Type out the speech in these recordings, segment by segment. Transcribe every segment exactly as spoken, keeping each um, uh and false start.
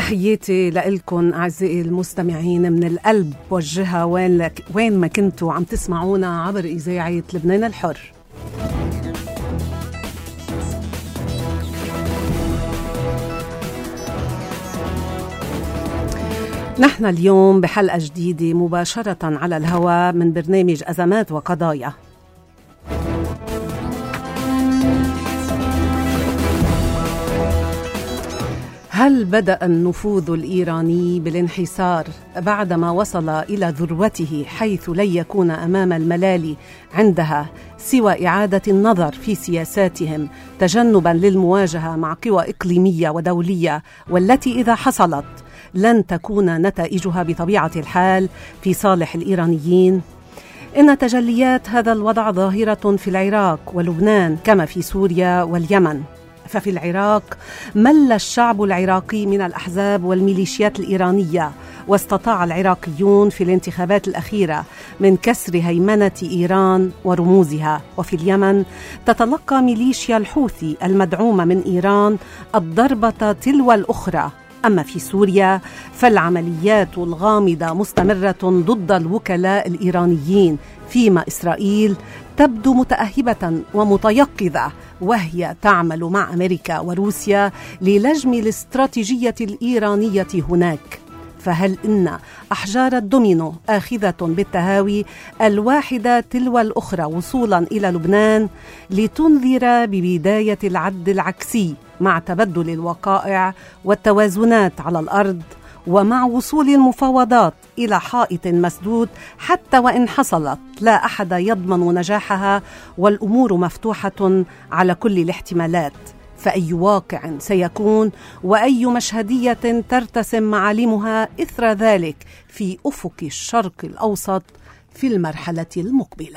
تحياتي لإلكم أعزائي المستمعين من القلب وجهها وين, لك وين ما كنتوا عم تسمعونا عبر إذاعة لبنان الحر. نحن اليوم بحلقة جديدة مباشرة على الهواء من برنامج أزمات وقضايا. هل بدأ النفوذ الإيراني بالانحسار بعدما وصل إلى ذروته حيث لن يكون أمام الملال عندها سوى إعادة النظر في سياساتهم تجنبا للمواجهة مع قوى إقليمية ودولية، والتي إذا حصلت لن تكون نتائجها بطبيعة الحال في صالح الإيرانيين؟ إن تجليات هذا الوضع ظاهرة في العراق ولبنان كما في سوريا واليمن. ففي العراق مل الشعب العراقي من الأحزاب والميليشيات الإيرانية، واستطاع العراقيون في الانتخابات الأخيرة من كسر هيمنة إيران ورموزها. وفي اليمن تتلقى ميليشيا الحوثي المدعومة من إيران الضربة تلو الأخرى. أما في سوريا فالعمليات الغامضة مستمرة ضد الوكلاء الإيرانيين، فيما إسرائيل تبدو متأهبة ومتيقظة وهي تعمل مع أمريكا وروسيا للجم الاستراتيجية الإيرانية هناك. فهل إن أحجار الدومينو آخذة بالتهاوي الواحدة تلو الأخرى وصولا إلى لبنان لتنذر ببداية العد العكسي مع تبدل الوقائع والتوازنات على الأرض، ومع وصول المفاوضات إلى حائط مسدود حتى وإن حصلت لا أحد يضمن نجاحها والأمور مفتوحة على كل الاحتمالات؟ فأي واقع سيكون وأي مشهدية ترتسم معالمها إثر ذلك في أفق الشرق الأوسط في المرحلة المقبلة؟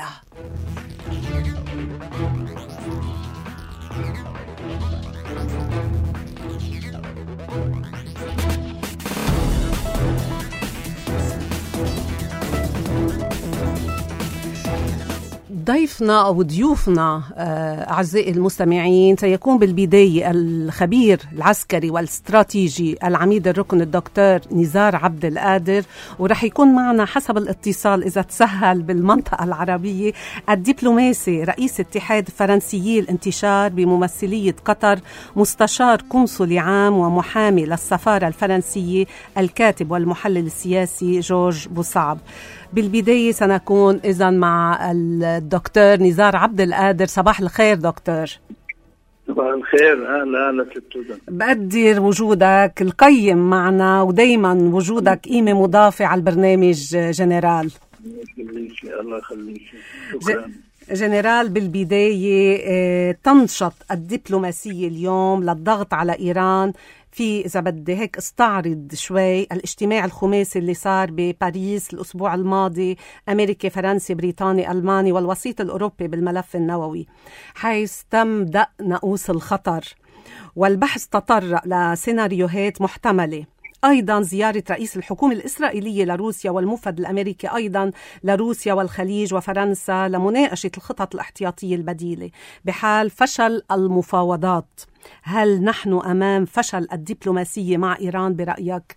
ضيفنا أو ضيوفنا أعزائي المستمعين سيكون بالبداية الخبير العسكري والاستراتيجي العميد الركن الدكتور نزار عبد القادر، ورح يكون معنا حسب الاتصال إذا تسهل بالمنطقة العربية الدبلوماسي رئيس اتحاد فرنسيي الانتشار بممثلية قطر، مستشار قنصلي عام ومحامي للسفارة الفرنسية الكاتب والمحلل السياسي جورج بوصعب. بالبداية سنكون إذن مع الدكتور نزار عبد القادر. صباح الخير دكتور. صباح الخير. أهلا أهلا ستودا. بقدر وجودك القيم معنا ودايما وجودك قيمة مضافة على البرنامج جنرال. الله يخليك. شكرا. جنرال، بالبداية تنشط الدبلوماسية اليوم للضغط على إيران في، إذا بدي هيك استعرض شوي، الاجتماع الخماسي اللي صار بباريس الأسبوع الماضي، أمريكا فرنسا بريطانيا ألمانيا والوسيط الأوروبي بالملف النووي، حيث تم دق ناقوس الخطر والبحث تطرق لسيناريوهات محتملة. أيضا زيارة رئيس الحكومة الإسرائيلية لروسيا والمفد الأمريكي أيضا لروسيا والخليج وفرنسا لمناقشة الخطط الاحتياطية البديلة بحال فشل المفاوضات. هل نحن أمام فشل الدبلوماسية مع إيران برأيك؟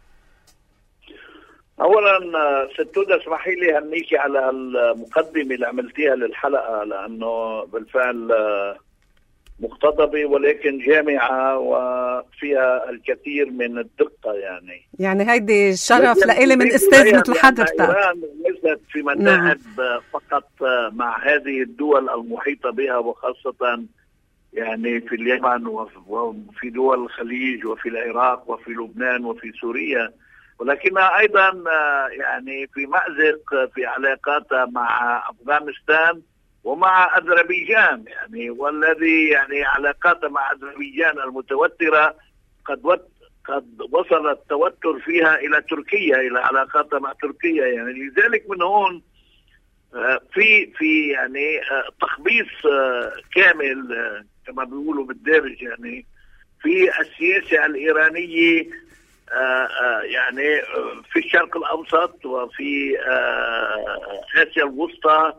أولا ستودة اسمحي لي هنيكي على المقدمة اللي عملتيها للحلقة، لأنه بالفعل مقتضبة ولكن جامعة وفيها الكثير من الدقة. يعني يعني هيدي الشرف لإلي من أستاذ مثل حضرتك. إيران ليست في متاعب فقط مع هذه الدول المحيطة بها، وخاصة يعني في اليمن وفي دول الخليج وفي العراق وفي لبنان وفي سوريا، ولكنها أيضا يعني في مأزق في علاقاتها مع أفغانستان ومع أذربيجان، يعني والذي يعني علاقاتها مع أذربيجان المتوترة قد وت قد وصل التوتر فيها إلى تركيا، إلى علاقاتها مع تركيا. يعني لذلك من هون في في يعني تخبيص كامل كما بيقولوا بالدارج يعني في السياسة الإيرانية يعني في الشرق الأوسط وفي آسيا الوسطى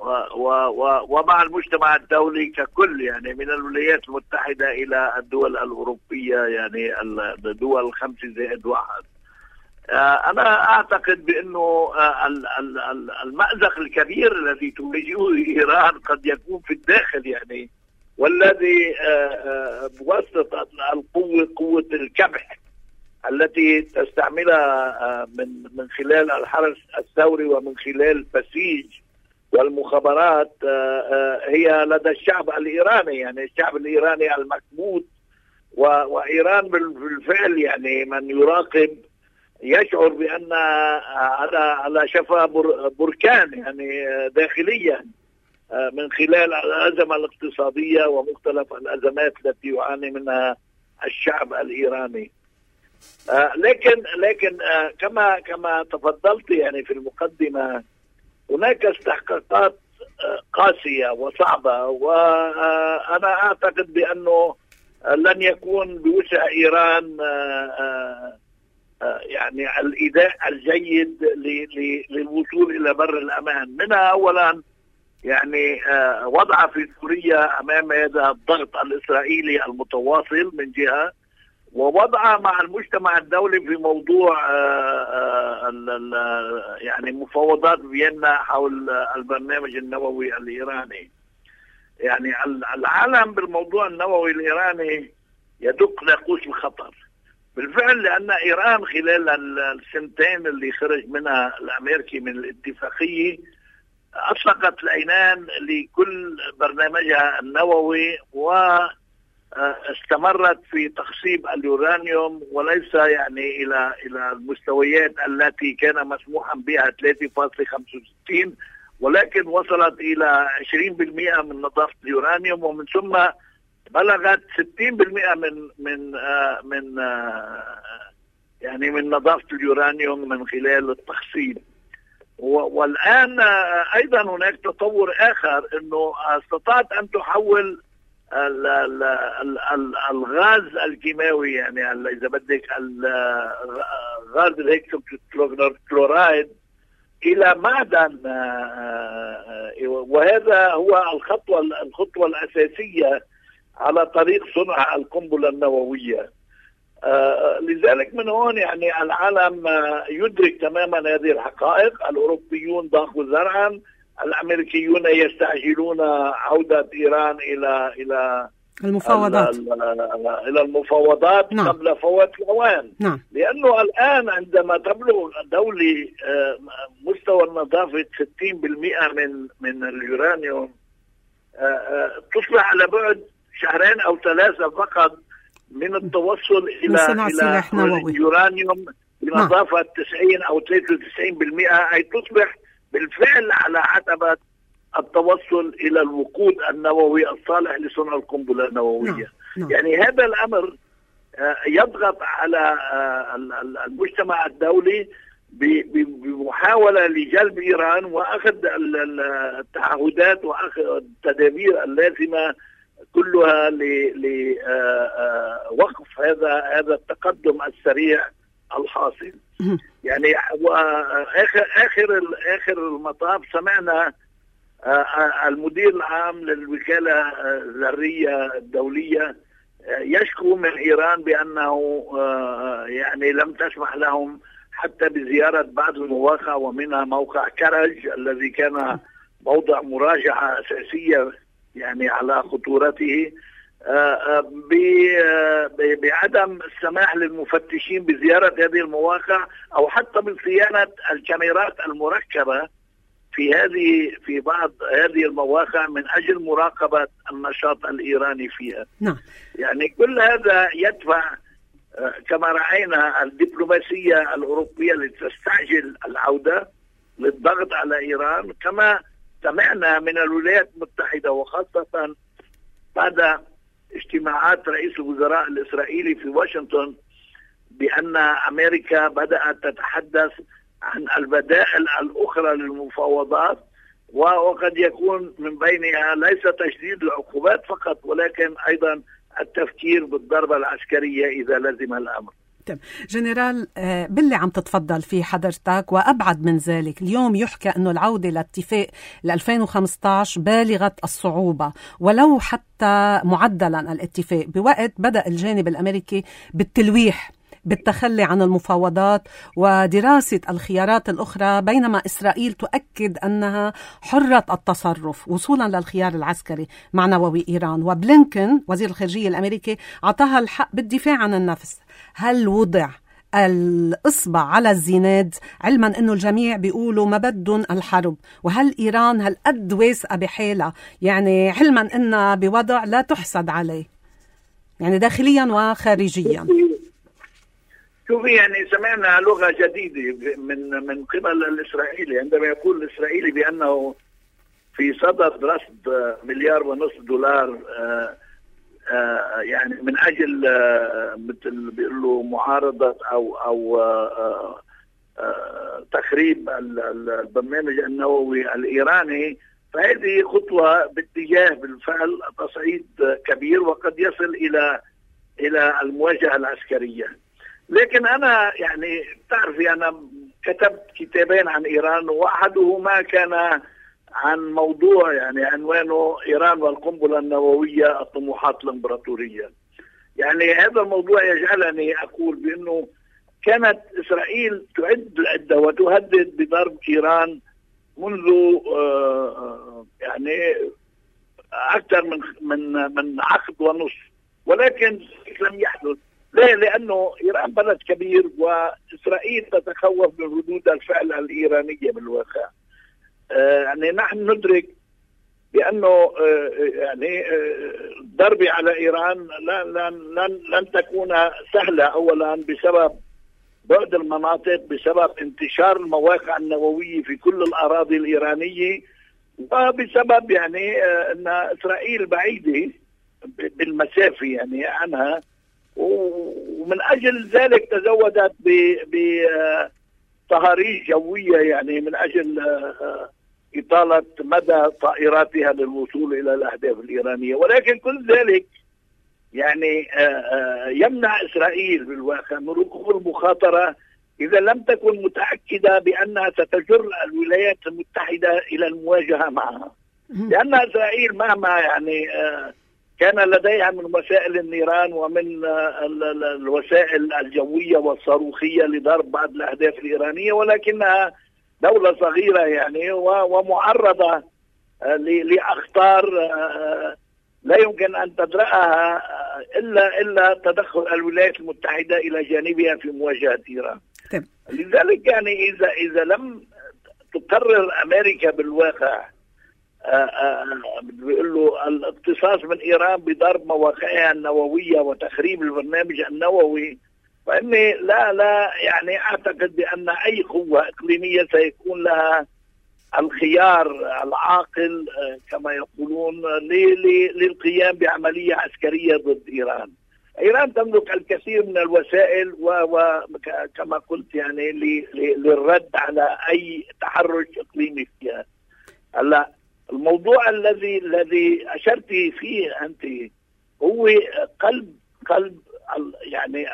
ومع المجتمع الدولي ككل، يعني من الولايات المتحدة إلى الدول الأوروبية، يعني الدول الخمسة زائد واحد. أنا أعتقد بأنه المأزق الكبير الذي تواجهه إيران قد يكون في الداخل، يعني والذي بواسطة القوة قوة الكبح التي تستعملها من من خلال الحرس الثوري ومن خلال البسيج والمخابرات، هي لدى الشعب الإيراني، يعني الشعب الإيراني المكبوت. وإيران بالفعل يعني من يراقب يشعر بأن على على شفا بركان يعني داخليا من خلال الأزمة الاقتصادية ومختلف الأزمات التي يعاني منها الشعب الإيراني. لكن لكن كما كما تفضلت يعني في المقدمة، هناك استحقاقات قاسية وصعبة، وأنا أعتقد بأنه لن يكون بوسع إيران يعني الإيداع الجيد للوصول إلى بر الأمان. منها أولا يعني وضع في سوريا أمام هذا الضغط الإسرائيلي المتواصل من جهة، ووضع مع المجتمع الدولي في موضوع يعني مفاوضات فيينا حول البرنامج النووي الإيراني. يعني العالم بالموضوع النووي الإيراني يدق ناقوس الخطر بالفعل، لأن إيران خلال السنتين اللي خرج منها الأمريكي من الاتفاقية أطلقت العنان لكل برنامجها النووي، واستمرت في تخصيب اليورانيوم، وليس يعني إلى إلى المستويات التي كان مسموحا بها ثلاثة فاصلة خمسة وستين، ولكن وصلت إلى عشرين بالمئة من نظافة اليورانيوم، ومن ثم بلغت ستين بالمئة من من آه من آه يعني من نظافة اليورانيوم من خلال التخصيب. والآن آه أيضا هناك تطور آخر، أنه استطاعت أن تحول ال ال ال ال الغاز الكيماوي، يعني إذا بدك غاز الهيكسوكلورايد إلى معدن، وهذا هو الخطوة الخطوة الأساسية على طريق صنع القنبلة النووية. آه لذلك من هون يعني العالم آه يدرك تماما هذه الحقائق. الأوروبيون ضاقوا ذرعا، الأمريكيون يستعجلون عودة إيران إلى إلى المفاوضات إلى المفاوضات نعم. قبل فوات الأوان نعم. لأنه الآن عندما تبلغ دولة آه مستوى النظافة ستين بالمئة من من اليورانيوم، آه آه تصبح على بعد شهرين أو ثلاثة فقط من التوصل إلى إلى اليورانيوم بنظافة نعم. تسعين أو ثلاثة وتسعين بالمئة، أي تصبح بالفعل على عتبة التوصل إلى الوقود النووي الصالح لصنع القنبلة النووية. نعم. نعم. يعني هذا الأمر يضغط على المجتمع الدولي بمحاولة لجلب إيران وأخذ التعهدات وأخذ التدابير اللازمة كلها لوقف هذا هذا التقدم السريع الحاصل. يعني آخر آخر آخر المطاف سمعنا المدير العام للوكالة الذرية الدولية يشكو من إيران بأنه يعني لم تسمح لهم حتى بزيارة بعض المواقع، ومنها موقع كرج الذي كان موضع مراجعة أساسية يعني على خطورته، بعدم السماح للمفتشين بزيارة هذه المواقع أو حتى بصيانة الكاميرات المركبة في هذه في بعض هذه المواقع من أجل مراقبة النشاط الإيراني فيها. نعم. يعني كل هذا يدفع كما رأينا الدبلوماسية الأوروبية لتستعجل العودة للضغط على إيران، كما سمعنا من الولايات المتحدة وخاصة بعد اجتماعات رئيس الوزراء الإسرائيلي في واشنطن بأن أمريكا بدأت تتحدث عن البدائل الأخرى للمفاوضات، وقد يكون من بينها ليس تشديد العقوبات فقط، ولكن أيضا التفكير بالضربة العسكرية إذا لزم الأمر. طيب جنرال، باللي عم تتفضل فيه حضرتك وأبعد من ذلك، اليوم يحكى أنه العودة لاتفاق ل ألفين وخمسة عشر بالغة الصعوبة، ولو حتى معدلا الاتفاق، بوقت بدأ الجانب الأمريكي بالتلويح بالتخلي عن المفاوضات ودراسة الخيارات الأخرى، بينما إسرائيل تؤكد أنها حرة التصرف وصولا للخيار العسكري مع نووي إيران. وبلينكن وزير الخارجية الأمريكي أعطاها الحق بالدفاع عن النفس. هل وضع الإصبع على الزناد، علما أنه الجميع بيقولوا ما بدهم الحرب؟ وهل إيران هالقد واثقة بحالها، يعني علما أنها بوضع لا تحسد عليه، يعني داخليا وخارجيا؟ شوفي، يعني سمعنا لغة جديدة من من قبل الإسرائيلي عندما يقول الإسرائيلي بأنه في صدد رصد مليار ونصف دولار آآ آآ يعني من أجل مثل بيقولوا معارضة أو أو آآ آآ تخريب البرنامج النووي الإيراني. فهذه خطوة باتجاه بالفعل تصعيد كبير وقد يصل إلى إلى المواجهة العسكرية. لكن أنا يعني تعرفي أنا كتبت كتابين عن إيران، وأحدهما كان عن موضوع يعني عنوانه إيران والقنبلة النووية الطموحات الإمبراطورية. يعني هذا الموضوع يجعلني أقول بأنه كانت إسرائيل تعد العدة وتهدد بضرب إيران منذ يعني أكثر من من من عقد ونصف، ولكن لم يحدث. ليه؟ لأنه إيران بلد كبير وإسرائيل تتخوف من ردود الفعل الإيرانية بالواقع. آه يعني نحن ندرك بأنه آه يعني آه ضرب على إيران لن, لن, لن, لن تكون سهلة، أولا بسبب بعد المناطق، بسبب انتشار المواقع النووية في كل الأراضي الإيرانية، وبسبب يعني آه أن إسرائيل بعيدة بالمسافة يعني عنها، ومن أجل ذلك تزودت بطهاريج جوية يعني من أجل إطالة مدى طائراتها للوصول إلى الأهداف الإيرانية. ولكن كل ذلك يعني يمنع إسرائيل بالواقع من ركوب المخاطرة إذا لم تكن متأكدة بأنها ستجر الولايات المتحدة إلى المواجهة معها. لأن إسرائيل مهما يعني كان لديها من وسائل النيران ومن الوسائل الجوية والصاروخية لضرب بعض الأهداف الإيرانية، ولكنها دولة صغيرة يعني ومعرضة لأخطار لا يمكن أن تدرأها إلا إلا تدخل الولايات المتحدة إلى جانبها في مواجهة إيران. لذلك يعني إذا إذا لم تقرر أمريكا بالواقع بيقول له الاقتصاص من إيران بضرب مواقعها النووية وتخريب البرنامج النووي، فإني لا لا يعني أعتقد بأن أي قوة إقليمية سيكون لها الخيار العاقل كما يقولون للقيام بعملية عسكرية ضد إيران. إيران تملك الكثير من الوسائل وكما قلت يعني للرد على أي تحرش إقليمي فيها. هلا الموضوع الذي الذي أشرت فيه أنت هو قلب قلب يعني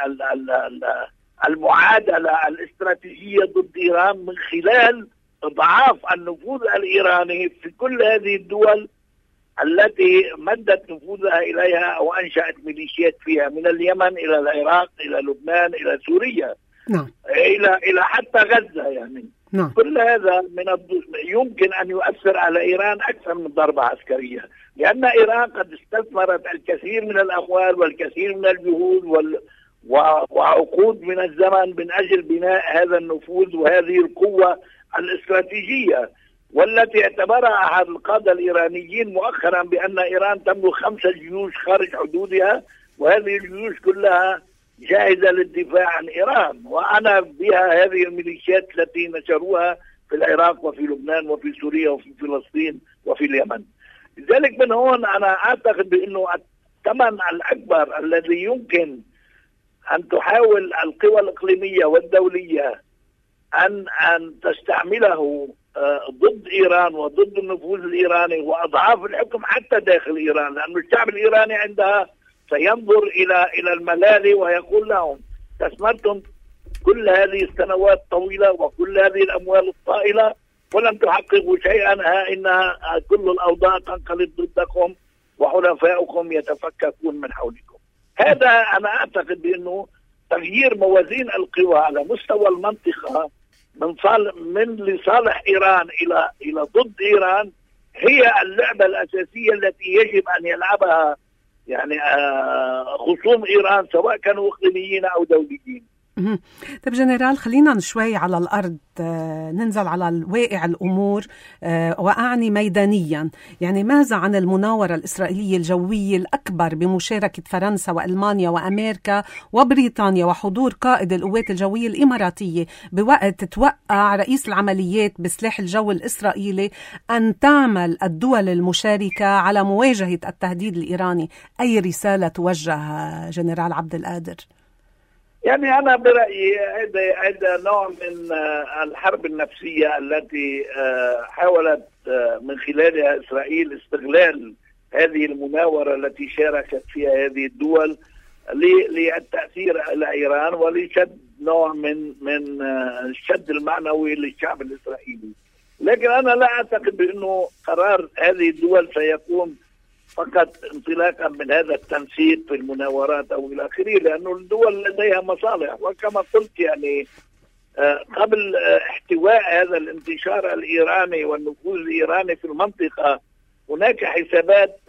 المعادلة الاستراتيجية ضد إيران من خلال إضعاف النفوذ الإيراني في كل هذه الدول التي مدت نفوذها إليها وأنشأت ميليشيات فيها، من اليمن إلى العراق إلى لبنان إلى سوريا، نعم. إلى إلى حتى غزة يعني. نعم. كل هذا من الض... يمكن أن يؤثر على إيران أكثر من ضربة عسكرية، لأن إيران قد استثمرت الكثير من الأموال والكثير من الجهود وال... و... وعقود من الزمن من أجل بناء هذا النفوذ وهذه القوة الاستراتيجية، والتي اعتبرها القادة الإيرانيين مؤخرا بأن إيران تملك خمسة جيوش خارج حدودها، وهذه الجيوش كلها جاهزة للدفاع عن إيران، وأنا بها هذه الميليشيات التي نشروها في العراق وفي لبنان وفي سوريا وفي فلسطين وفي اليمن. لذلك من هون أنا أعتقد بأنه الثمن الأكبر الذي يمكن أن تحاول القوى الإقليمية والدولية أن أن تستعمله ضد إيران وضد النفوذ الإيراني وأضعاف الحكم حتى داخل إيران، لأن الشعب الإيراني عندها سينظر إلى إلى الملالي ويقول لهم استثمرتم كل هذه السنوات الطويلة وكل هذه الأموال الطائلة ولم تحققوا شيئا. ها إنها كل الأوضاع تنقلب ضدكم وحلفاؤكم يتفككون من حولكم. هذا أنا أعتقد بأنه تغيير موازين القوى على مستوى المنطقة من صالح من لصالح إيران إلى إلى ضد إيران هي اللعبة الأساسية التي يجب أن يلعبها يعني خصوم إيران سواء كانوا إقليميين أو دوليين. طيب جنرال، خلينا شوي على الأرض، ننزل على واقع الأمور وأعني ميدانيا. يعني ماذا عن المناورة الإسرائيلية الجوية الأكبر بمشاركة فرنسا وألمانيا وأمريكا وبريطانيا وحضور قائد القوات الجوية الإماراتية بوقت توقع رئيس العمليات بسلاح الجو الإسرائيلي أن تعمل الدول المشاركة على مواجهة التهديد الإيراني؟ أي رسالة توجه جنرال عبد القادر؟ يعني أنا برأيي هذا هذا نوع من الحرب النفسية التي حاولت من خلالها إسرائيل استغلال هذه المناورة التي شاركت فيها هذه الدول للتأثير على إيران ولشد نوع من من الشد المعنوي للشعب الإسرائيلي. لكن أنا لا أعتقد بأنه قرار هذه الدول سيكون فقط انطلاقا من هذا التنسيق في المناورات او الى اخره، لانه الدول لديها مصالح. وكما قلت يعني قبل احتواء هذا الانتشار الايراني والنفوذ الايراني في المنطقه هناك حسابات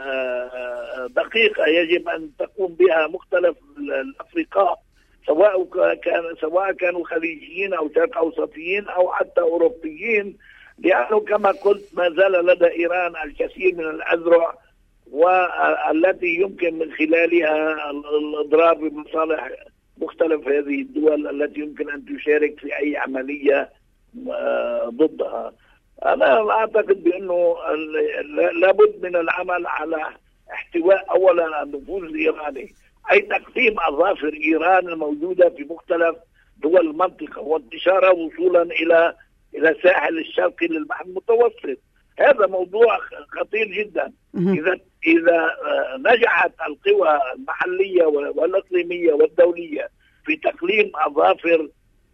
دقيقه يجب ان تقوم بها مختلف الافرقاء، سواء كان سواء كانوا خليجيين او شرق اوسطيين او حتى اوروبيين، لانه كما قلت ما زال لدى ايران الكثير من الاذرع والتي يمكن من خلالها الإضرار بمصالح مختلف هذه الدول التي يمكن أن تشارك في أي عملية ضدها. أنا أعتقد بأنه لابد من العمل على احتواء أولا النفوذ الإيراني، أي تقسيم أظافر إيران الموجودة في مختلف دول المنطقة وانتشارها وصولا إلى إلى الساحل الشرقي للبحر المتوسط. هذا موضوع خطير جدا. إذا إذا نجحت القوى المحلية والإقليمية والدولية في تقليم أظافر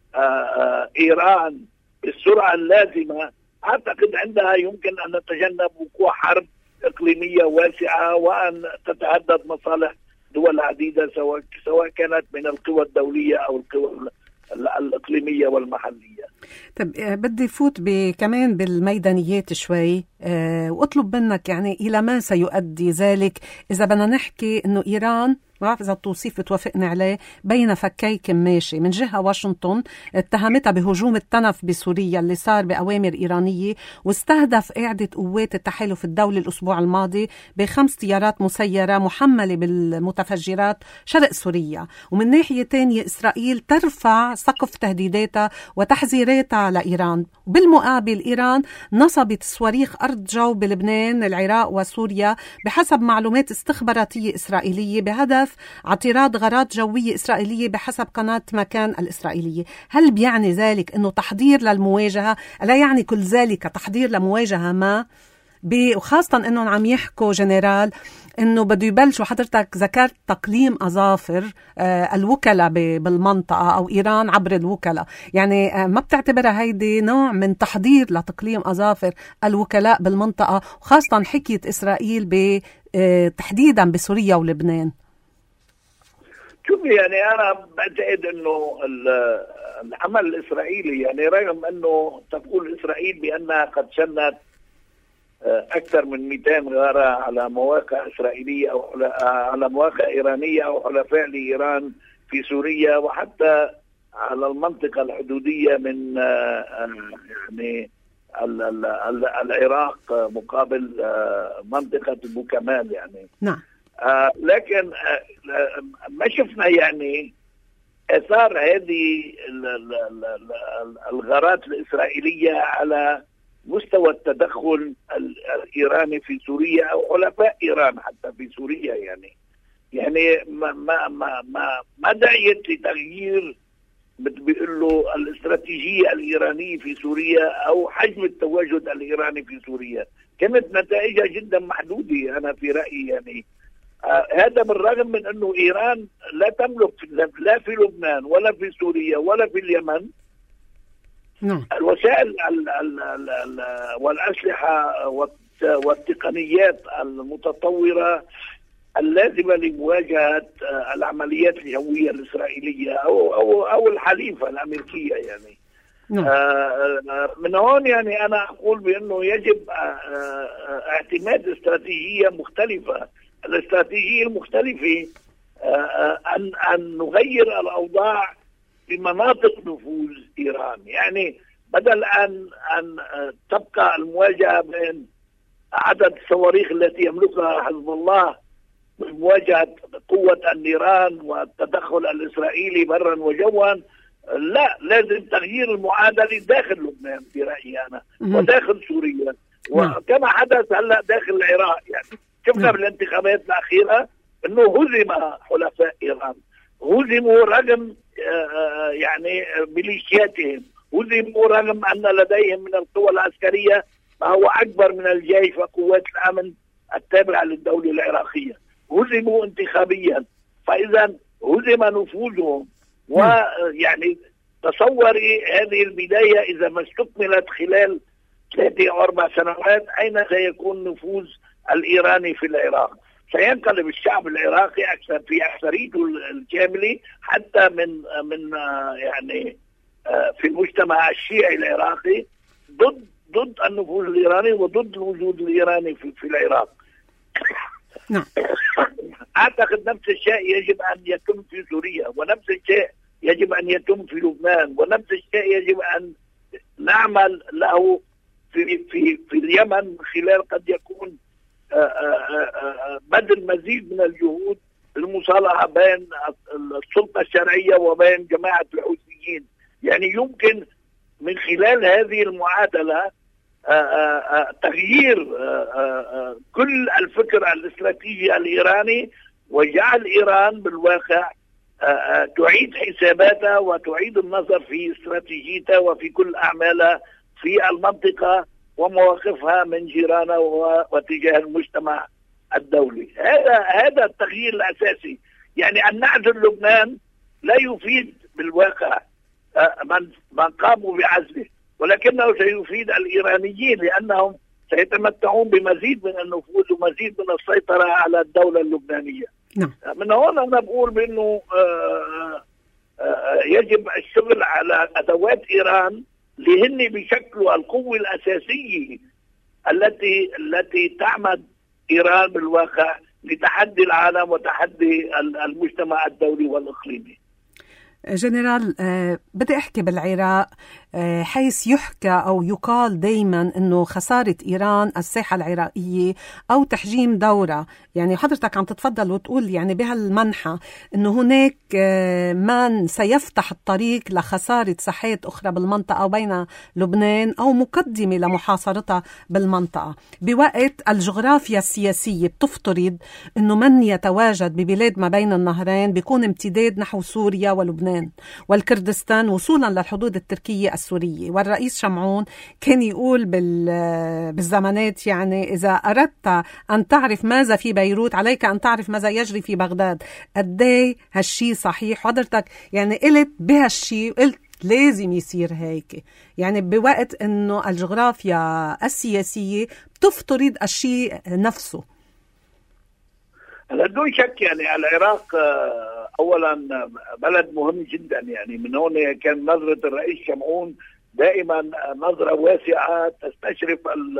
إيران بالسرعة اللازمة، أعتقد عندها يمكن أن نتجنب وقوع حرب إقليمية واسعة وأن تتهدد مصالح دول عديدة سواء سواء كانت من القوى الدولية أو القوى الإقليمية والمحلية. طب بدي فوت كمان بالميدانيات شوي أه واطلب منك يعني إلى ما سيؤدي ذلك إذا بدنا نحكي إنه إيران، ما بعرف إذا التوصيف بتوافقني عليه، بين فكي كماشي. من جهة واشنطن اتهمتها بهجوم التنف بسوريا اللي صار بأوامر إيرانية واستهدف قاعدة قوات التحالف الدولي الأسبوع الماضي بخمس طيارات مسيرة محملة بالمتفجرات شرق سوريا. ومن ناحية تانية إسرائيل ترفع سقف تهديداتها وتحذيراتها لإيران. بالمقابل إيران نصبت صواريخ أرض جو بلبنان العراق وسوريا بحسب معلومات استخباراتية إسرائيلية بهدف اعتراض غارات جوية إسرائيلية بحسب قناة مكان الإسرائيلية. هل بيعني ذلك أنه تحضير للمواجهة؟ لا يعني كل ذلك تحضير لمواجهة ما، وخاصة أنهم عم يحكوا جنرال أنه بده يبلشوا، حضرتك ذكرت تقليم أظافر الوكلاء بالمنطقة أو إيران عبر الوكلاء، يعني ما بتعتبرها هيدي نوع من تحضير لتقليم أظافر الوكلاء بالمنطقة، وخاصة حكيت إسرائيل تحديدا بسوريا ولبنان؟ شوفي يعني أنا بعتقد أنه العمل الإسرائيلي يعني رغم أنه تقول إسرائيل بأنها قد شنت أكثر من مئتين غارة على مواقع إسرائيلية أو على مواقع إيرانية أو حلفاء لإيران في سوريا وحتى على المنطقة الحدودية من يعني العراق مقابل منطقة أبو كمال يعني. نعم. لكن ما شفنا يعني آثار هذه الغارات الإسرائيلية على مستوى التدخل الإيراني في سوريا أو حلفاء إيران حتى في سوريا يعني يعني ما ما ما ما, ما داعية لتغيير بيقول له الاستراتيجية الإيرانية في سوريا أو حجم التواجد الإيراني في سوريا. كانت نتائجها جدا محدودة أنا في رأيي يعني. آه هذا بالرغم من أنه إيران لا تملك لا في لبنان ولا في سوريا ولا في اليمن نعم. الوسائل ال ال ال ال والأسلحة والتقنيات المتطورة اللازمة لمواجهة العمليات الجوية الإسرائيلية أو أو أو الحليفة الأمريكية يعني. نعم. آه من هون يعني أنا أقول بأنه يجب آه اعتماد استراتيجية مختلفة. الاستراتيجية المختلفة آه أن أن نغير الأوضاع في مناطق نفوذ إيران، يعني بدل أن أن تبقى المواجهة بين عدد الصواريخ التي يملكها حزب الله بمواجهة قوة النيران والتدخل الإسرائيلي برا وجوا، لا، لازم تغيير المعادلة داخل لبنان برأيي أنا وداخل سوريا وكما حدث هلا داخل العراق. يعني شفنا بالانتخابات الأخيرة أنه هزم حلفاء إيران، هزموا رغم يعني ميليشياتهم، هزموا رغم أن لديهم من القوى العسكرية ما هو أكبر من الجيش وقوات الأمن التابعة للدولة العراقية، هزموا انتخابيا. فإذا هزم نفوذهم، ويعني تصوري هذه البداية إذا ما استكملت خلال ثلاثة أو أربع سنوات أين سيكون نفوذ الإيراني في العراق؟ سينقلب الشعب العراقي أكثر في أكثريته الكاملة حتى من من يعني في المجتمع الشيعي العراقي ضد ضد النفوذ الإيراني وضد الوجود الإيراني في, في العراق. نعم. أعتقد نفس الشيء يجب أن يتم في سوريا، ونفس الشيء يجب أن يتم في لبنان، ونفس الشيء يجب أن نعمل له في في في اليمن من خلال قد يكون بذل مزيد من الجهود للمصالحة بين السلطة الشرعية وبين جماعة الحوثيين. يعني يمكن من خلال هذه المعادلة تغيير كل الفكر الاستراتيجي الإيراني وجعل إيران بالواقع تعيد حساباتها وتعيد النظر في استراتيجيتها وفي كل أعمالها في المنطقة ومواقفها من جيرانها وتجاه المجتمع الدولي. هذا هذا التغيير الأساسي. يعني أن نعزل لبنان لا يفيد بالواقع من من قاموا بعزله، ولكنه سيفيد الإيرانيين لأنهم سيتمتعون بمزيد من النفوذ ومزيد من السيطرة على الدولة اللبنانية. نعم. من هون أنا بقول بأنه يجب الشغل على أدوات إيران اللي هن بيشكلوا القوة الأساسية التي التي تعمد إيران بالواقع لتحدي العالم وتحدي المجتمع الدولي والإقليمي. جنرال، أه بدي أحكي بالعراق، أه حيث يحكى أو يقال دايما أنه خسارة إيران الساحة العراقية أو تحجيم دورة. يعني حضرتك عم تتفضل وتقول يعني بهالمنحة أنه هناك أه من سيفتح الطريق لخسارة ساحات أخرى بالمنطقة بين لبنان أو مقدمة لمحاصرتها بالمنطقة، بوقت الجغرافيا السياسية بتفترض أنه من يتواجد ببلاد ما بين النهرين بيكون امتداد نحو سوريا ولبنان والكردستان وصولا للحدود التركية السورية. والرئيس شمعون كان يقول بالزمانات يعني إذا أردت أن تعرف ماذا في بيروت عليك أن تعرف ماذا يجري في بغداد. قدي هالشي صحيح؟ حضرتك يعني قلت بهالشي قلت لازم يصير هيك، يعني بوقت أنه الجغرافيا السياسية بتفترض الشيء نفسه. بدون شك يعني العراق اولا بلد مهم جدا. يعني من هون كان نظرة الرئيس شمعون دائما نظرة واسعة تستشرف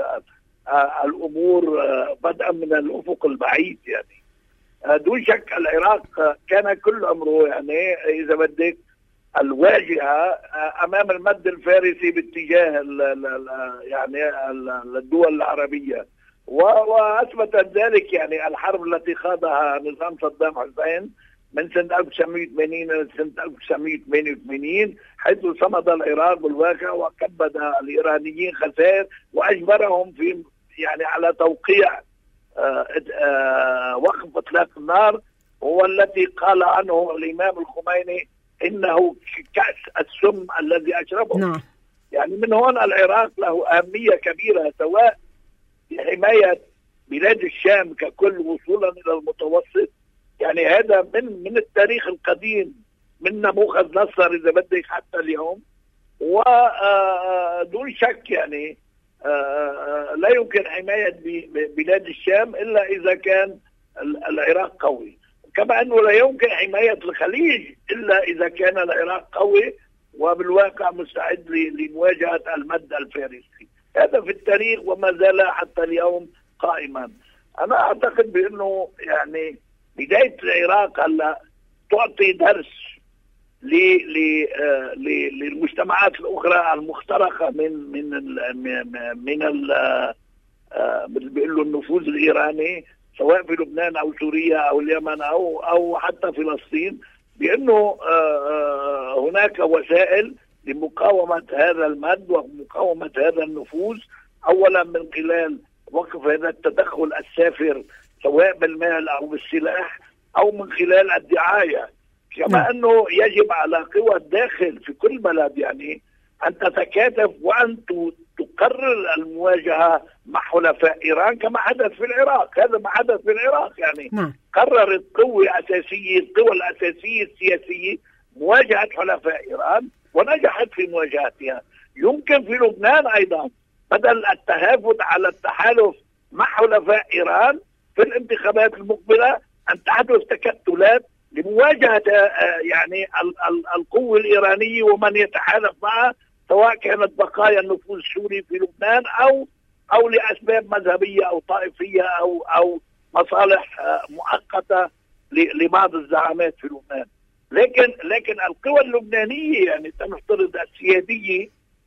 الامور بدءا من الافق البعيد. يعني دون شك العراق كان كل امره يعني اذا بدك الواجهة امام المد الفارسي باتجاه يعني الدول العربية، واثبتت ذلك يعني الحرب التي خاضها نظام صدام حسين من سنة ألف وتسعمائة وثمانين إلى سنة ألف وتسعمائة وثمانية وثمانين، حيث صمد العراق بالواقع وكبد الإيرانيين خسائر وأجبرهم في يعني على توقيع آآ آآ وقف إطلاق النار، هو التي قال عنه الإمام الخميني إنه كأس السم الذي أشربه. نعم. يعني من هون العراق له أهمية كبيرة سواء لحماية بلاد الشام ككل وصولا إلى المتوسط. يعني هذا من من التاريخ القديم، من نبوخذ نصر إذا بدك حتى اليوم. ودون شك يعني لا يمكن حماية بلاد الشام إلا إذا كان العراق قوي، كما أنه لا يمكن حماية الخليج إلا إذا كان العراق قوي وبالواقع مستعد لمواجهة المد الفارسي. هذا في التاريخ وما زال حتى اليوم قائما. أنا أعتقد بأنه يعني بداية العراق هلا تعطي درس للمجتمعات الأخرى المخترقة من من ال من ال بيقول له النفوذ الإيراني، سواء في لبنان أو سوريا أو اليمن أو أو حتى فلسطين، بأنه هناك وسائل لمقاومة هذا المد ومقاومة هذا النفوذ، أولا من خلال وقف هذا التدخل السافر سواء بالمال أو بالسلاح أو من خلال الدعاية. كما أنه يجب على قوى الداخل في كل بلد يعني أن تتكاتف وأن تقرر المواجهة مع حلفاء إيران كما حدث في العراق. هذا ما حدث في العراق يعني نعم. قررت قوة أساسية، القوى الأساسية السياسية مواجهة حلفاء إيران ونجحت في مواجهتها. يمكن في لبنان أيضا بدل التهافت على التحالف مع حلفاء إيران في الانتخابات المقبلة أن تحدث تكتلات لمواجهة يعني القوة الإيرانية ومن يتحالف معها، سواء كانت بقايا النفوذ السوري في لبنان أو أو لأسباب مذهبية أو طائفية أو أو مصالح مؤقتة لبعض الزعامات في لبنان. لكن لكن القوى اللبنانية يعني تنفترض السيادية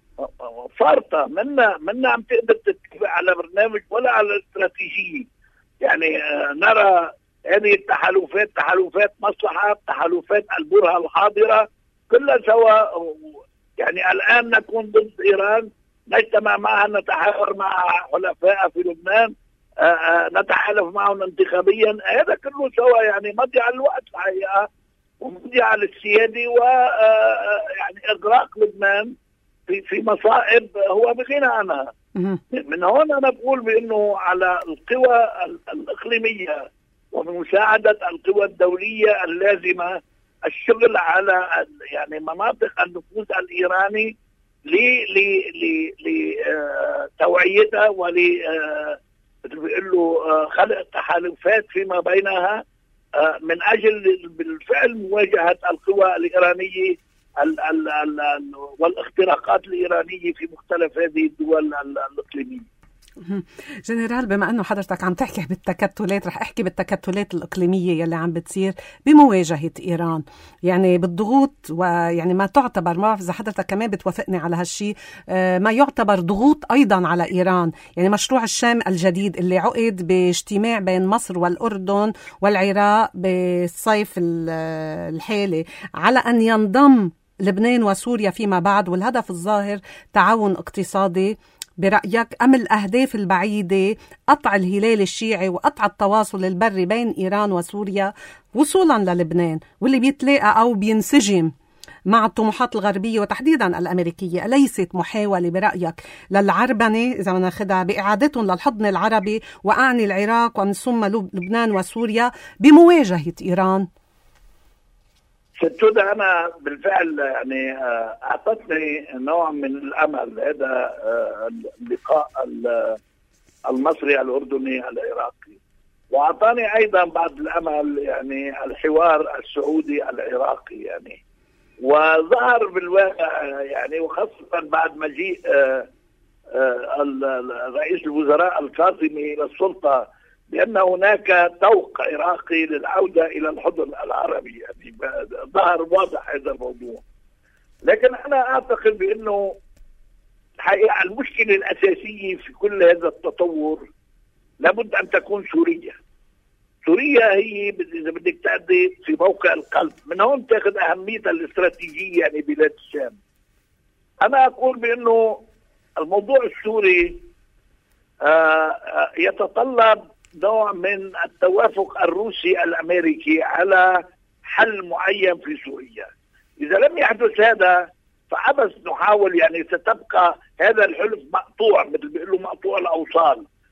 فرطة منا منا عم تقدر تتفق على برنامج ولا على استراتيجية. يعني نرى هذه التحالفات تحالفات مصلحة، تحالفات البرهة الحاضرة كلها سوا. يعني الآن نكون ضد إيران، نجتمع معها، نتحاور مع حلفاء في لبنان، آآ آآ نتحالف معهم انتخابيا. هذا كله سوا يعني مضيعة الوقت الحقيقة ومضيعة للسيادة ويعني إغراق لبنان في في مصائب هو بغنى عنها. من هون أنا بقول بأنه على القوى الإقليمية وبمساعدة القوى الدولية اللازمة الشغل على يعني مناطق النفوذ الإيراني لتوعيتها ول بيقول له خلق تحالفات فيما بينها من أجل بالفعل مواجهة القوى الإيرانية والاختراقات الإيرانية في مختلف هذه الدول الإقليمية. جنرال، بما أنه حضرتك عم تحكي بالتكتلات، رح أحكي بالتكتلات الإقليمية يلي عم بتصير بمواجهة إيران، يعني بالضغوط ويعني ما تعتبر، ما بعرف إذا حضرتك كمان بتوافقني على هالشي، ما يعتبر ضغوط أيضا على إيران. يعني مشروع الشام الجديد اللي عقد باجتماع بين مصر والأردن والعراق بالصيف الحالي على أن ينضم لبنان وسوريا فيما بعد، والهدف الظاهر تعاون اقتصادي. برأيك أم الأهداف البعيدة قطع الهلال الشيعي وقطع التواصل البري بين إيران وسوريا وصولا للبنان، واللي بيتلاقى أو بينسجم مع الطموحات الغربية وتحديدا الأمريكية، ليست محاولة برأيك للعربنة إذا ما ناخدها بإعادتهم للحضن العربي، وأعني العراق ومن ثم لبنان وسوريا بمواجهة إيران؟ ستودة أنا بالفعل يعني أعطتني نوع من الأمل هذا اللقاء المصري الأردني العراقي، وأعطاني أيضا بعض الأمل يعني الحوار السعودي العراقي يعني. وظهر بالواقع يعني وخاصة بعد مجيء رئيس الوزراء الكاظمي إلى السلطة بأن هناك طوق عراقي للعودة إلى الحضن العربي، يعني ظهر واضح هذا الموضوع. لكن أنا أعتقد بأنه الحقيقة المشكلة الأساسية في كل هذا التطور لابد أن تكون سوريا. سوريا هي إذا بدك تأدي في موقع القلب، من هون تأخذ أهميتها الاستراتيجية يعني بلاد الشام. أنا أقول بأنه الموضوع السوري يتطلب نوع من التوافق الروسي الأمريكي على حل معين في سوريا. إذا لم يحدث هذا فعبث نحاول، يعني ستبقى هذا الحلف مقطوع، مثل بيقولوا مقطوع الأوصال،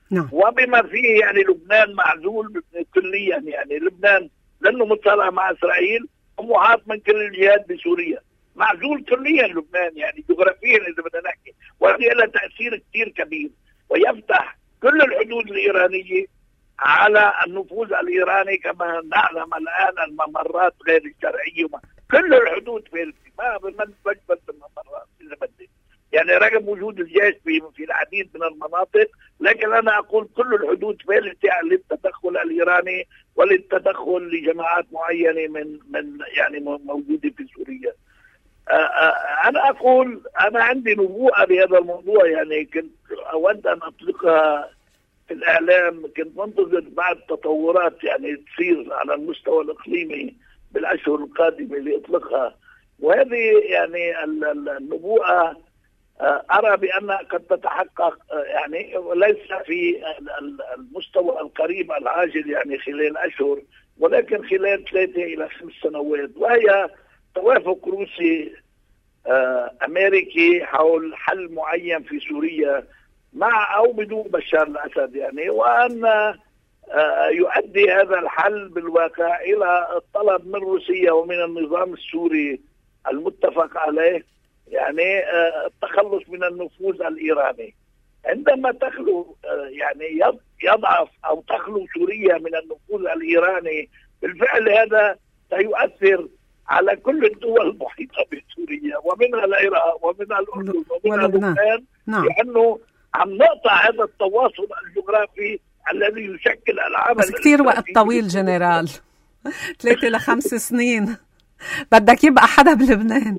نعم. وبما فيه يعني لبنان معزول كليا، يعني لبنان لأنه متصالح مع إسرائيل ومحاط من كل الجهات بسوريا، معزول كليا لبنان يعني جغرافيا إذا بدنا نحكي، وهذه لها تأثير كثير كبير، ويفتح كل الحدود الإيرانية على النفوذ الإيراني كما نعلم الآن الممرات غير الشرعية، كل الحدود في ما بس بس الممرات إذا بدي، يعني رغم وجود الجيش في في العديد من المناطق، لكن أنا أقول كل الحدود فارغة للتدخل الإيراني وللتدخل لجماعات معينة من من يعني موجودة في سوريا. أنا أقول أنا عندي نبوءة بهذا الموضوع، يعني كنت أود أن أطلقها في الإعلام، كنت منتظر بعد تطورات يعني تصير على المستوى الإقليمي بالأشهر القادمة لإطلاقها، وهذه يعني النبوءة أرى بأنها قد تتحقق، يعني ليس في المستوى القريب العاجل يعني خلال أشهر، ولكن خلال ثلاثة إلى خمس سنوات، وهي توافق روسي أمريكي حول حل معين في سوريا مع أو بدون بشار الأسد، يعني وأن يؤدي هذا الحل بالواقع إلى الطلب من روسيا ومن النظام السوري المتفق عليه يعني التخلص من النفوذ الإيراني. عندما تخلو يعني يضعف أو تخلو سوريا من النفوذ الإيراني، بالفعل هذا سيؤثر على كل الدول المحيطة بسوريا ومنها العراق ومنها الأردن ومنها لبنان، لأنه عم نقطع هذا التواصل الجغرافي الذي يشكل العمل. بس كتير وقت طويل جنرال، ثلاثة لخمس سنين بدك يبقى حدا بلبنان.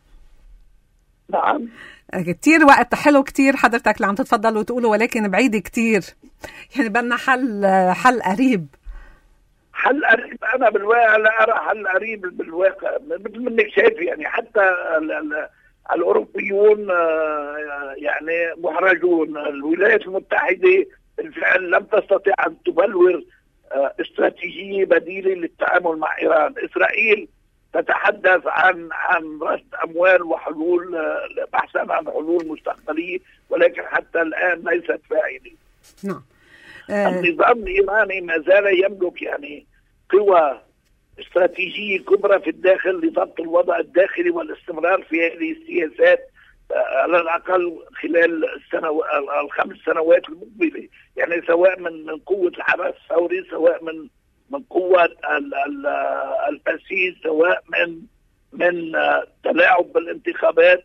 نعم كتير وقت حلو كتير حضرتك اللي عم تتفضل وتقوله، ولكن بعيد كتير، يعني بدنا حل حل قريب. حل قريب أنا بالواقع لا أرى حل قريب بالواقع، مثل منك شايف يعني حتى ال ال الأوروبيون يعني محرجون. الولايات المتحدة بالفعل لم تستطع أن تبلور استراتيجية بديلة للتعامل مع إيران. إسرائيل تتحدث عن عن رصد أموال وحلول بحثا عن حلول مستقبلية، ولكن حتى الآن ليست فاعلة. نعم. النظام الإيراني ما زال يملك يعني قوى استراتيجية كبرى في الداخل لضبط الوضع الداخلي والاستمرار في هذه السياسات على الأقل خلال السنة الخمس سنوات المقبلة، يعني سواء من من قوة الحماس الثوري، سواء من من قوة التأسيس، سواء من من تلاعب بالانتخابات،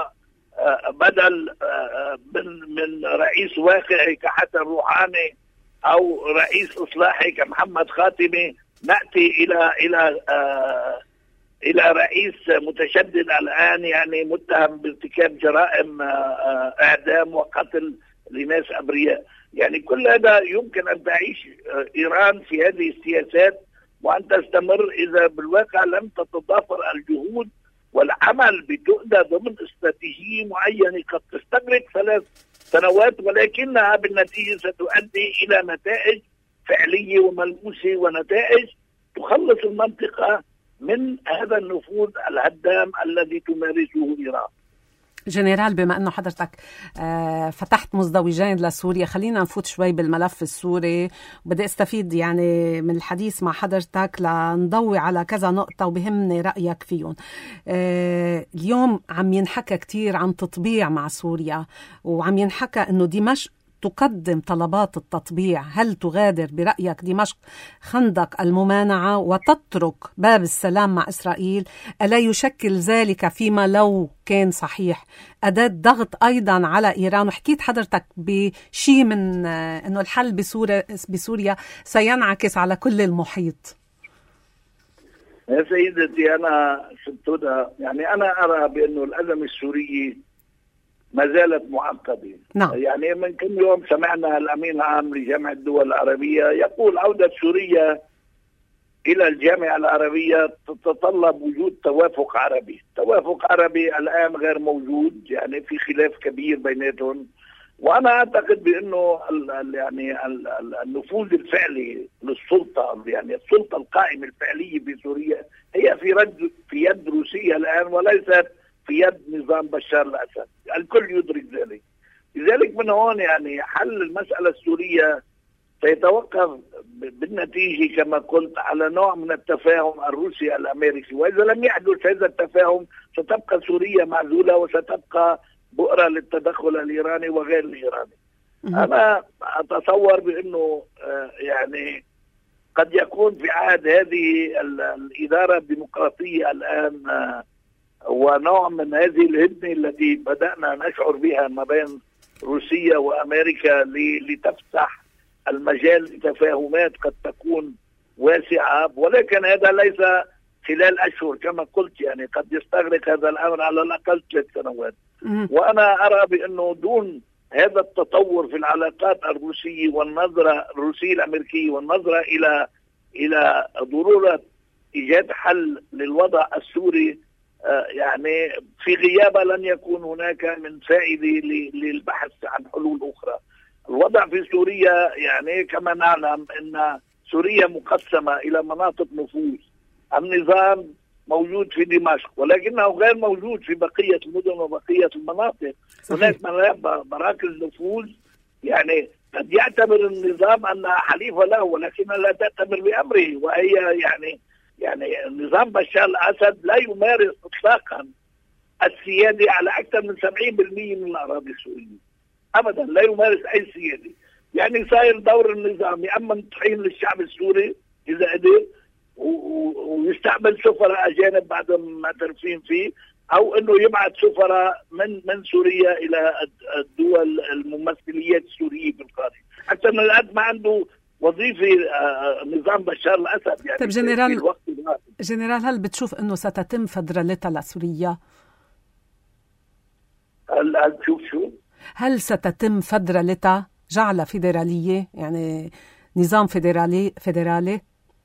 وبدل من من رئيس واقعي كحسن روحاني أو رئيس إصلاحي كمحمد خاتمي نأتي إلى إلى آه إلى رئيس متشدد الآن يعني متهم بارتكاب جرائم آه إعدام وقتل لناس أبرياء. يعني كل هذا يمكن أن تعيش آه إيران في هذه السياسات وأن تستمر إذا بالواقع لم تتضافر الجهود والعمل بتؤدى ضمن استراتيجية معينة قد تستغرق ثلاث سنوات، ولكنها بالنتيجة ستؤدي إلى نتائج فعلية وملموسة ونتائج تخلص المنطقة من هذا النفوذ الهدام الذي تمارسه إيران. جنرال، بما أنه حضرتك فتحت مزدوجين لسوريا، خلينا نفوت شوي بالملف السوري. بدي استفيد يعني من الحديث مع حضرتك لنضوي على كذا نقطة وبهمني رأيك فيهم. اليوم عم ينحكى كتير عن تطبيع مع سوريا، وعم ينحكى أنه دمشق تقدم طلبات التطبيع. هل تغادر برأيك دمشق خندق الممانعة وتترك باب السلام مع إسرائيل؟ ألا يشكل ذلك فيما لو كان صحيح أداة ضغط أيضا على إيران؟ وحكيت حضرتك بشيء من أنه الحل بسوريا, بسوريا سينعكس على كل المحيط. يا سيدتي أنا ستودة، يعني أنا أرى بأنه الأزمة السورية ما زالت معقدة. نعم. يعني من كم يوم سمعنا الأمين العام لجامعة الدول العربية يقول عودة سوريا إلى الجامعة العربية تتطلب وجود توافق عربي. توافق عربي الآن غير موجود، يعني في خلاف كبير بيناتهم. وأنا أعتقد بأنه يعني النفوذ الفعلي للسلطة، يعني السلطة القائمة الفعلية في سوريا هي في رد في يد روسيا الآن وليست في يد نظام بشار الأسد. الكل يدرك ذلك. لذلك من هون يعني حل المسألة السورية سيتوقف بالنتيجة كما قلت على نوع من التفاهم الروسي الأمريكي، وإذا لم يحدث هذا التفاهم ستبقى سوريا معزولة وستبقى بؤرة للتدخل الإيراني وغير الإيراني. أنا أتصور بأنه يعني قد يكون في عهد هذه الإدارة الديمقراطية الآن ونوع من هذه الهدنة التي بدأنا نشعر بها ما بين روسيا وأمريكا لتفتح المجال لتفاهمات قد تكون واسعة، ولكن هذا ليس خلال أشهر كما قلت، يعني قد يستغرق هذا الأمر على الأقل ثلاث سنوات. وأنا أرى بأنه دون هذا التطور في العلاقات الروسية والنظرة الروسية الأمريكية والنظرة إلى إلى ضرورة إيجاد حل للوضع السوري، يعني في غيابه لن يكون هناك من فائدة للبحث عن حلول أخرى. الوضع في سوريا يعني كما نعلم أن سوريا مقسمة إلى مناطق نفوذ. النظام موجود في دمشق ولكنه غير موجود في بقية المدن وبقية المناطق. هناك مراكز نفوذ، يعني قد يعتبر النظام أنها حليفة له ولكنها لا تعتبر بأمره، وهي يعني يعني نظام بشار الأسد لا يمارس إطلاقا السيادة على أكثر من سبعين بالمئة من الأراضي السورية، أبدا لا يمارس أي سيادة. يعني صاير دور النظام يأمن طحين للشعب السوري إذا قدر، ويستعمل سفراء أجانب بعد ما معترفين فيه، أو أنه يبعث سفراء من من سوريا إلى الدول الممثليات السورية بالقاهرة، حتى من الآن ما عنده وظيفة نظام بشار الأسد. يعني طيب جنرال جنرال هل بتشوف أنه ستتم فدرالتها لسوريا؟ هل هل شوف شو؟ هل ستتم فدرالتها، جعل فيدرالية، يعني نظام فيدرالي فيدرالي؟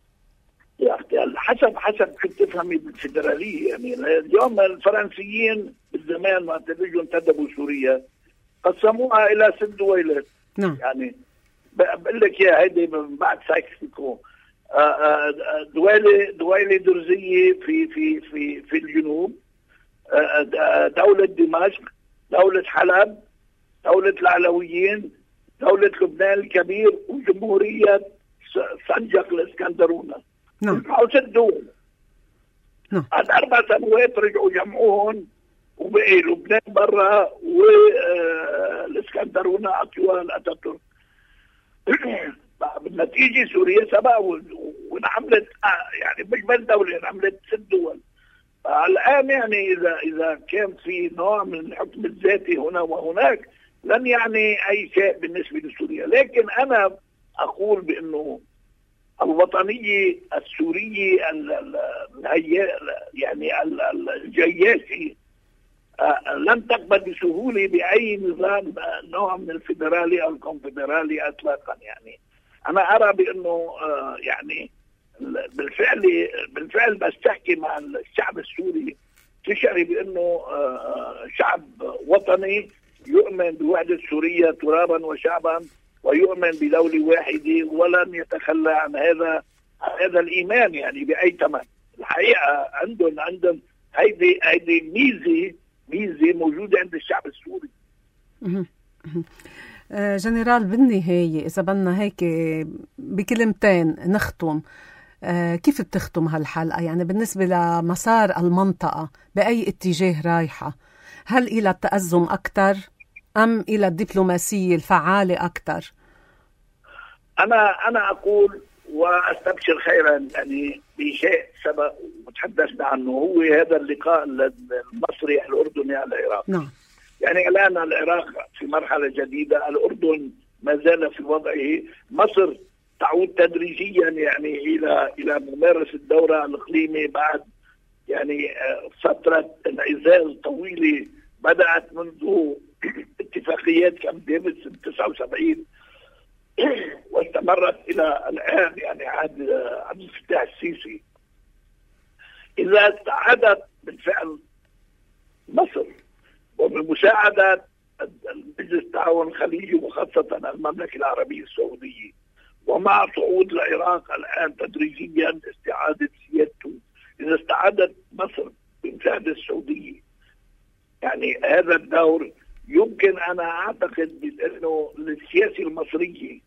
حسب حسب كيف تفهمي بالفيدرالية. يعني اليوم الفرنسيين بالزمان ما تجوا انتدبوا سوريا قسموها إلى ست دويلات. نعم. يعني بقول لك يا هيدي من بعد سايكسيكو دويلة دويلة درزية في في في في الجنوب، دولة دمشق، دولة حلب، دولة العلويين، دولة لبنان الكبير، وجمهورية سنجق الاسكندرونة. نعم. رجعوا ست دول. نعم. بعد أربع سنوات رجعوا جمعوهم وبقي لبنان برا والاسكندرونة أعطوها لأتاتورك. بالنتيجة سوريا سبق وانعملت يعني مش بس دولة، انعملت ست دول. الآن يعني إذا إذا كان في نوع من الحكم الذاتي هنا وهناك لن يعني أي شيء بالنسبة لسوريا، لكن أنا أقول بأنه الوطنية السورية يعني الجياشي لن تقبل بسهولة بأي نظام نوع من الفيدرالي أو الكونفدرالي إطلاقا. يعني أنا أرى بأنه يعني بالفعل بالفعل بس تحكي مع الشعب السوري تشعري بأنه شعب وطني يؤمن بوحدة سوريا ترابا وشعبا، ويؤمن بدولة واحدة ولن يتخلى عن هذا هذا الإيمان يعني بأي ثمن. الحقيقة عندهم عندهم هيدي هيدي ميزة ميزة موجودة عند الشعب السوري. جنرال بالنهاية إذا بدنا هيك بكلمتين نختم، كيف بتختم هالحلقة؟ يعني بالنسبة لمسار المنطقة بأي اتجاه رايحة؟ هل إلى التأزم أكثر أم إلى الدبلوماسية الفعالة أكثر؟ أنا أنا أقول وأستبشر خيرا يعني بشيء سبق وتحدثنا عنه، هو هذا اللقاء المصري الأردني العراق. نعم. يعني الآن العراق في مرحلة جديدة، الأردن ما زال في وضعه، مصر تعود تدريجيا يعني إلى إلى ممارسة الدورة الإقليمية بعد يعني فترة انعزال طويلة بدأت منذ اتفاقيات كامب ديفيد سنة تسعة وسبعين واستمرت إلى الآن يعني عهد عبد الفتاح السيسي. إذا استعادت بالفعل مصر وبمساعدة مجلس التعاون الخليجي وخاصة المملكة العربية السعودية، ومع صعود العراق الآن تدريجيا استعادة سيادته، إذا استعادت مصر بمساعدة السعودية يعني هذا الدور يمكن أنا أعتقد بأنه السياسة المصرية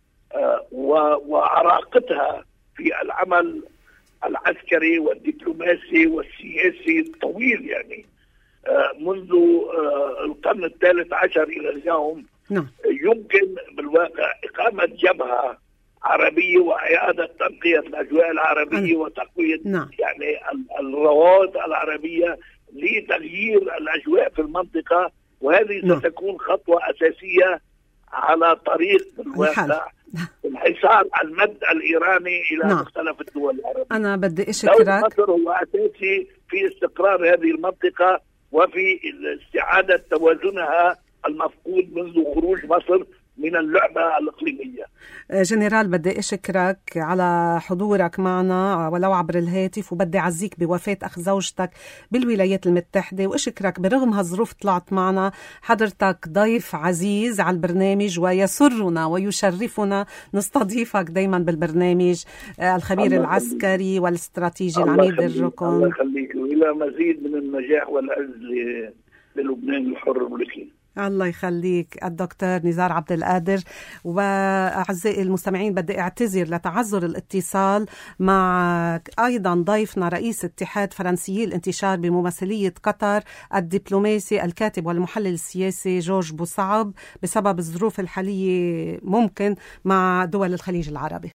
وعراقتها في العمل العسكري والدبلوماسي والسياسي الطويل، يعني منذ القرن الثالث عشر إلى اليوم، نعم. يمكن بالواقع إقامة جبهة عربية وإعادة تنقية الأجواء العربية وتقوية نعم. يعني الروابط العربية لتغيير الأجواء في المنطقة، وهذه نعم. ستكون خطوة أساسية على طريق بالواقع انحسار المد الإيراني إلى نعم. مختلف الدول العربية. أنا بدي أشكرك. مصر هو أساسي في استقرار هذه المنطقة وفي استعادة توازنها المفقود منذ خروج مصر من اللعبة الإقليمية. جنرال، بدي أشكرك على حضورك معنا ولو عبر الهاتف، وبدي أعزيك بوفاة أخ زوجتك بالولايات المتحدة، وأشكرك برغم هالظروف طلعت معنا. حضرتك ضيف عزيز على البرنامج، ويسرنا ويشرفنا نستضيفك دايما بالبرنامج. الخبير العسكري والاستراتيجي العميد الركن. الله يخليك، وإلى مزيد من النجاح والعز للبنان الحر والملكي. الله يخليك الدكتور نزار عبد القادر. وأعزائي المستمعين، بدي أعتذر لتعذر الاتصال مع أيضا ضيفنا رئيس اتحاد فرنسيي الانتشار بممثلية قطر الدبلوماسي الكاتب والمحلل السياسي جورج بوصعب بسبب الظروف الحالية ممكن مع دول الخليج العربي.